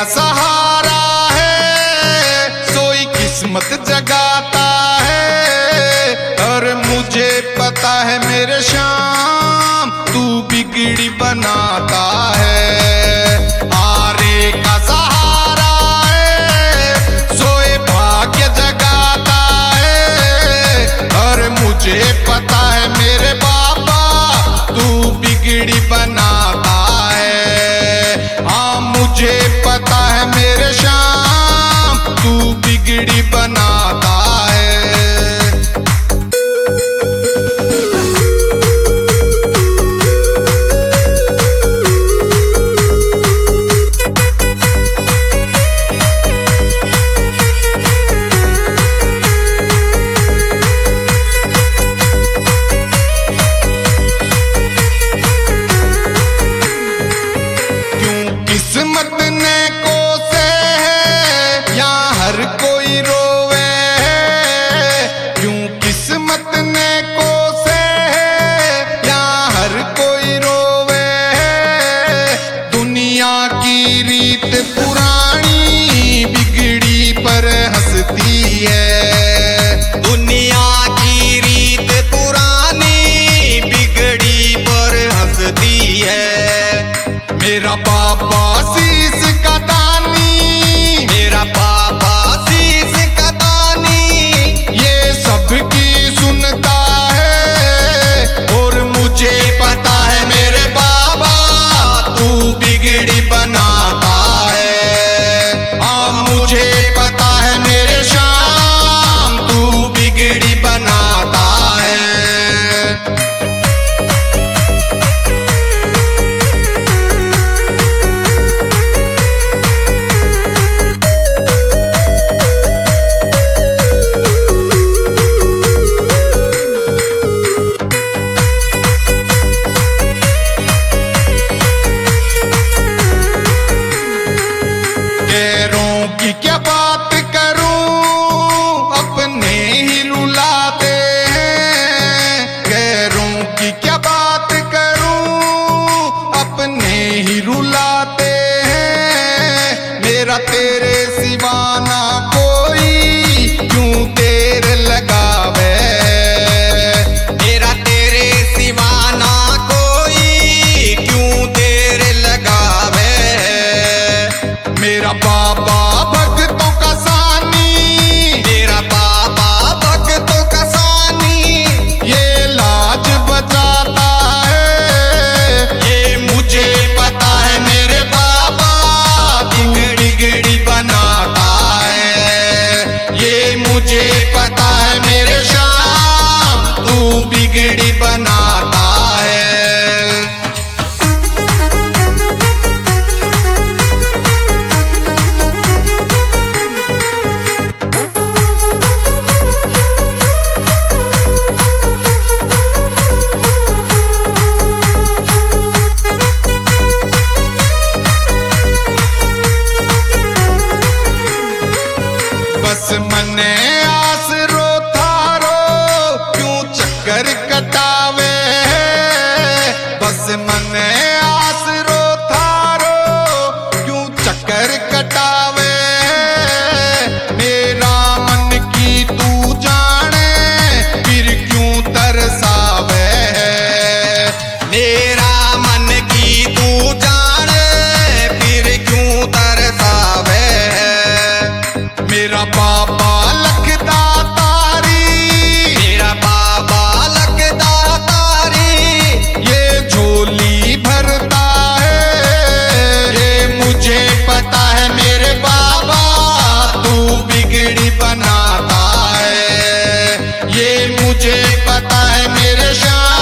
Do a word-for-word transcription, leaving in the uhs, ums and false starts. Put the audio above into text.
सहारा है, सोई किस्मत जगाता है। और मुझे पता है मेरे शाम तू बिगड़ी बनाता है। हारे का सहारा है, सोए भाग्य जगाता है। और मुझे पता है मेरे बाबा तू बिगड़ी बनाता है। हाँ मुझे पता है मेरे शाम तू बिगड़ी बनाता है। किस्मत ने कोसे है या हर कोई रोवे है। क्यों किस्मत ने कोसे है या हर कोई रोवे है। दुनिया की रीत पुरानी बिगड़ी पर हंसती है। दुनिया की रीत पुरानी बिगड़ी पर हंसती है। मेरा बाबा शीश का दानी, मेरा बाबा शीश का दानी, ये सबकी सुनता है। और मुझे पता है मेरे बाबा तू बिगड़ी बनाता है। हाँ मुझे पता है मेरे शाम तू बिगड़ी बनाता है। गैरों की क्या बात करूं, अपने ही रुलाते हैं। गैरों की क्या बात करूं, अपने ही रुलाते हैं। मेरा तेरे सिवा ना कोई क्यों तेरे लगावे। मेरा तेरे सिवा ना कोई क्यों तेरे लगावे। मेरा बाबा भक्तों का सानी, मेरा बाबा भक्तों का सानी, ये लाज बचाता है। ये मुझे पता है मेरे बाबा तू बिगड़ी बनाता है। ये मुझे पता है मेरे शाम तू बिगड़ी बनाता है। बस मने आसरो थारो क्यों चक्कर कटावे। बस मने आसरो थारो क्यों चक्कर कटावे। मेरा मन की तू जाने फिर क्यों तरसावे। मेरा मन की तू जाने फिर क्यों तरसावे। मेरा बाबा लखदा तारी, मेरा बाबा लखदा तारी, ये झोली भरता है। ये मुझे पता है मेरे बाबा तू बिगड़ी बनाता है। ये मुझे पता है मेरे शाम